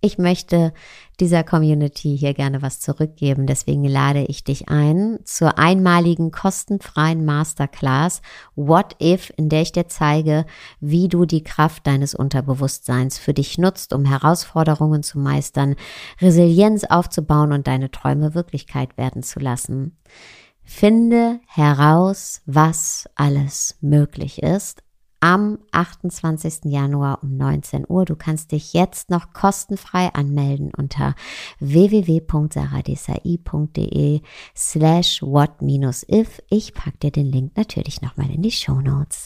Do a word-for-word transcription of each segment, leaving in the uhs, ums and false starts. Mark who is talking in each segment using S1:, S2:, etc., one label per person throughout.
S1: Ich möchte dieser Community hier gerne was zurückgeben, deswegen lade ich dich ein zur einmaligen kostenfreien Masterclass What If, in der ich dir zeige, wie du die Kraft deines Unterbewusstseins für dich nutzt, um Herausforderungen zu meistern, Resilienz aufzubauen und deine Träume Wirklichkeit werden zu lassen. Finde heraus, was alles möglich ist. Am achtundzwanzigsten Januar um neunzehn Uhr. Du kannst dich jetzt noch kostenfrei anmelden unter w w w punkt sarah desai punkt de slash what minus if. Ich packe dir den Link natürlich nochmal in die Shownotes.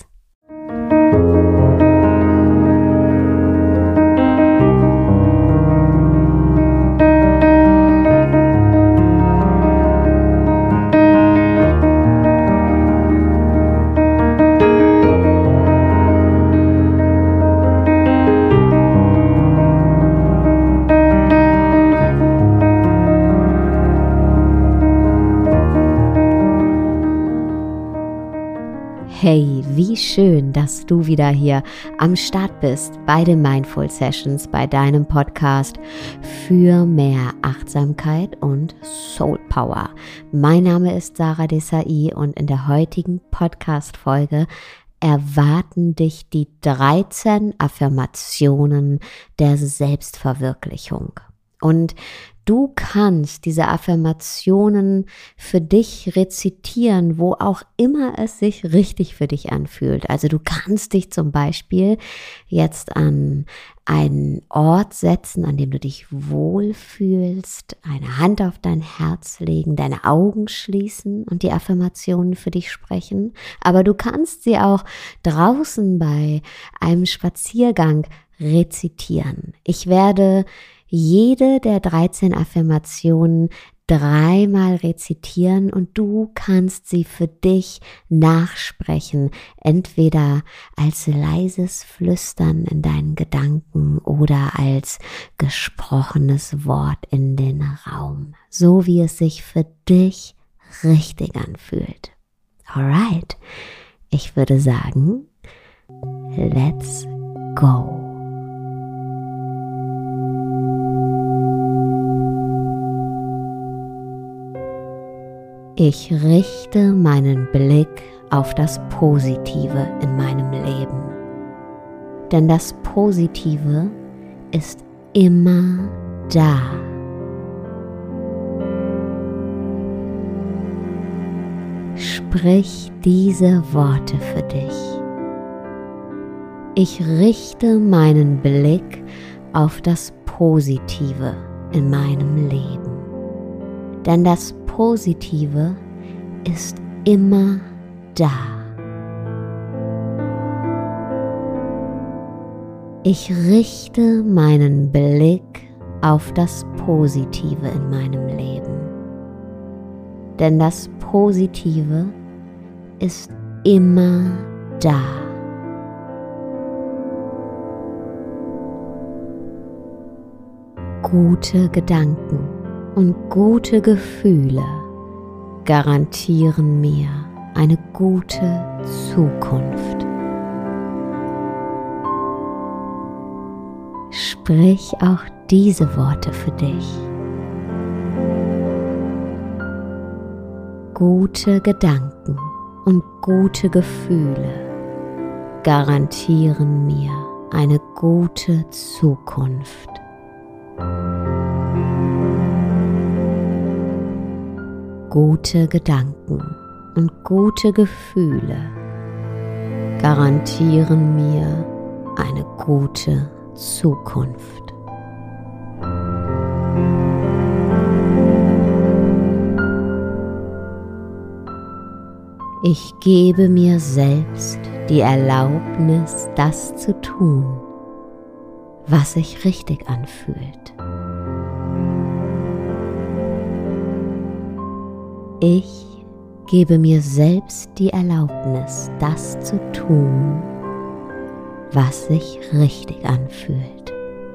S1: Hey, wie schön, dass du wieder hier am Start bist bei den Mindful Sessions, bei deinem Podcast für mehr Achtsamkeit und Soul Power. Mein Name ist Sarah Desai und in der heutigen Podcast-Folge erwarten dich die dreizehn Affirmationen der Selbstverwirklichung. Und du kannst diese Affirmationen für dich rezitieren, wo auch immer es sich richtig für dich anfühlt. Also du kannst dich zum Beispiel jetzt an einen Ort setzen, an dem du dich wohlfühlst, eine Hand auf dein Herz legen, deine Augen schließen und die Affirmationen für dich sprechen. Aber du kannst sie auch draußen bei einem Spaziergang rezitieren. Ich werde jede der dreizehn Affirmationen dreimal rezitieren und du kannst sie für dich nachsprechen, entweder als leises Flüstern in deinen Gedanken oder als gesprochenes Wort in den Raum, so wie es sich für dich richtig anfühlt. Alright, ich würde sagen, let's go. Ich richte meinen Blick auf das Positive in meinem Leben, denn das Positive ist immer da. Sprich diese Worte für dich. Ich richte meinen Blick auf das Positive in meinem Leben, denn das Positive ist immer da. Ich richte meinen Blick auf das Positive in meinem Leben, denn das Positive ist immer da. Gute Gedanken und gute Gefühle garantieren mir eine gute Zukunft. Sprich auch diese Worte für dich. Gute Gedanken und gute Gefühle garantieren mir eine gute Zukunft. Gute Gedanken und gute Gefühle garantieren mir eine gute Zukunft. Ich gebe mir selbst die Erlaubnis, das zu tun, was sich richtig anfühlt. Ich gebe mir selbst die Erlaubnis, das zu tun, was sich richtig anfühlt.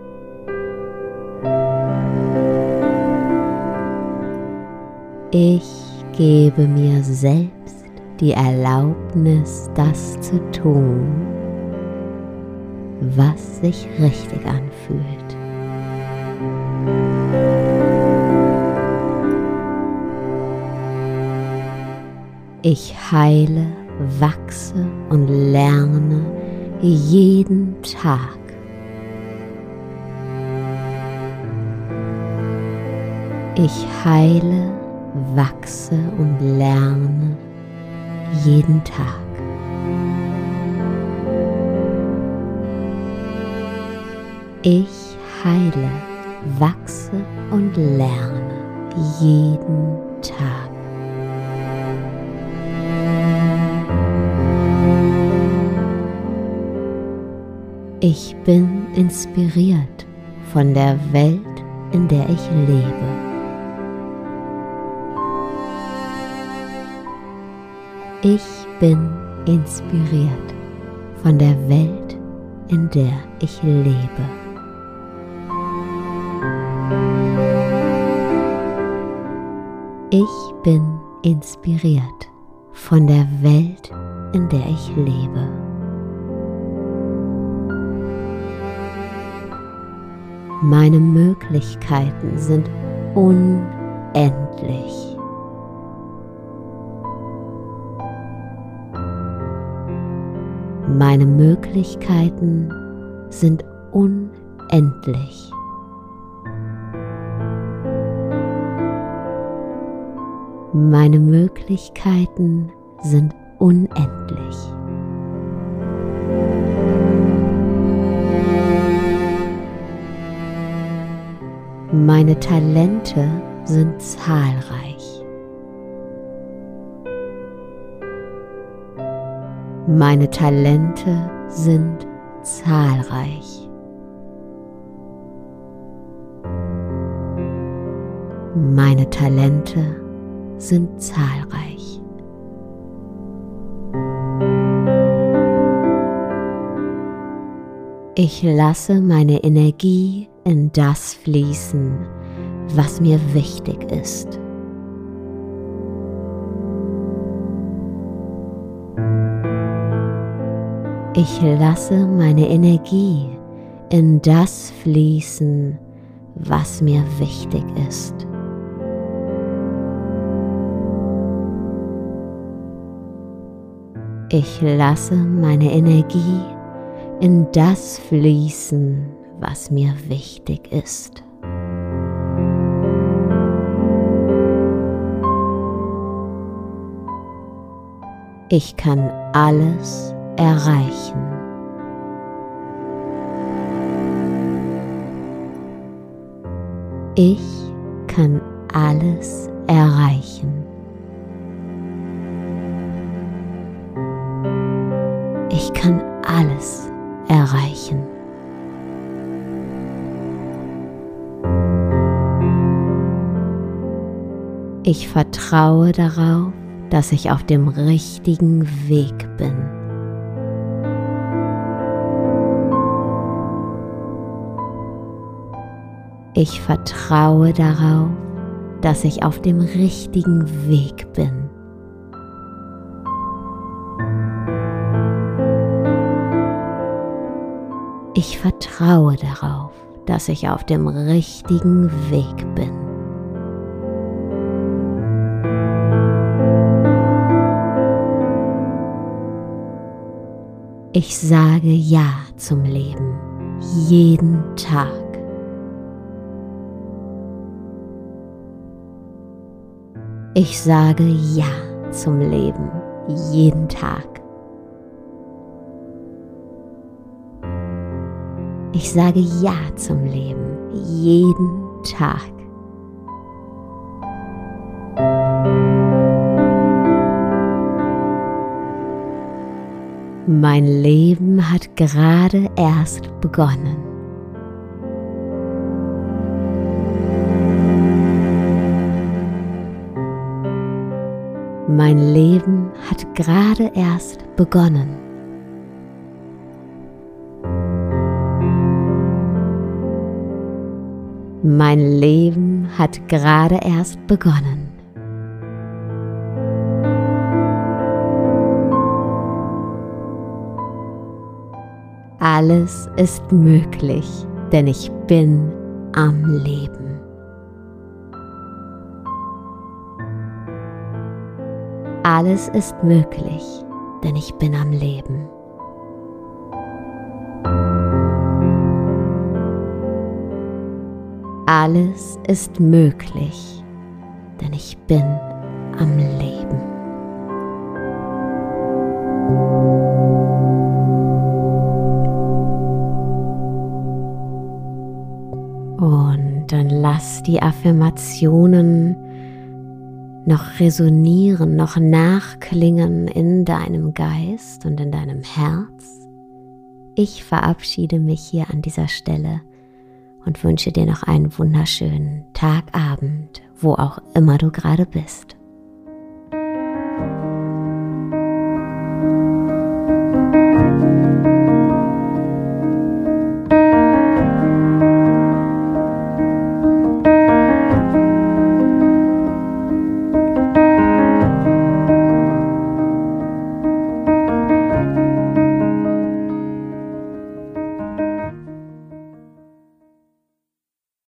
S1: Ich gebe mir selbst die Erlaubnis, das zu tun, was sich richtig anfühlt. Ich heile, wachse und lerne jeden Tag. Ich heile, wachse und lerne jeden Tag. Ich heile, wachse und lerne jeden Tag. Ich bin inspiriert von der Welt, in der ich lebe. Ich bin inspiriert von der Welt, in der ich lebe. Ich bin inspiriert von der Welt, in der ich lebe. Meine Möglichkeiten sind unendlich. Meine Möglichkeiten sind unendlich. Meine Möglichkeiten sind unendlich. Meine Talente sind zahlreich. Meine Talente sind zahlreich. Meine Talente sind zahlreich. Ich lasse meine Energie in das fließen, was mir wichtig ist. Ich lasse meine Energie in das fließen, was mir wichtig ist. Ich lasse meine Energie in das fließen, was mir wichtig ist. Ich kann alles erreichen. Ich kann alles erreichen. Ich kann alles erreichen. Ich vertraue darauf, dass ich auf dem richtigen Weg bin. Ich vertraue darauf, dass ich auf dem richtigen Weg bin. Ich vertraue darauf, dass ich auf dem richtigen Weg bin. Ich sage Ja zum Leben, jeden Tag. Ich sage Ja zum Leben, jeden Tag. Ich sage Ja zum Leben, jeden Tag. Mein Leben hat gerade erst begonnen. Mein Leben hat gerade erst begonnen. Mein Leben hat gerade erst begonnen. Alles ist möglich, denn ich bin am Leben. Alles ist möglich, denn ich bin am Leben. Alles ist möglich, denn ich bin am Leben. Und dann lass die Affirmationen noch resonieren, noch nachklingen in deinem Geist und in deinem Herz. Ich verabschiede mich hier an dieser Stelle und wünsche dir noch einen wunderschönen Tag, Abend, wo auch immer du gerade bist.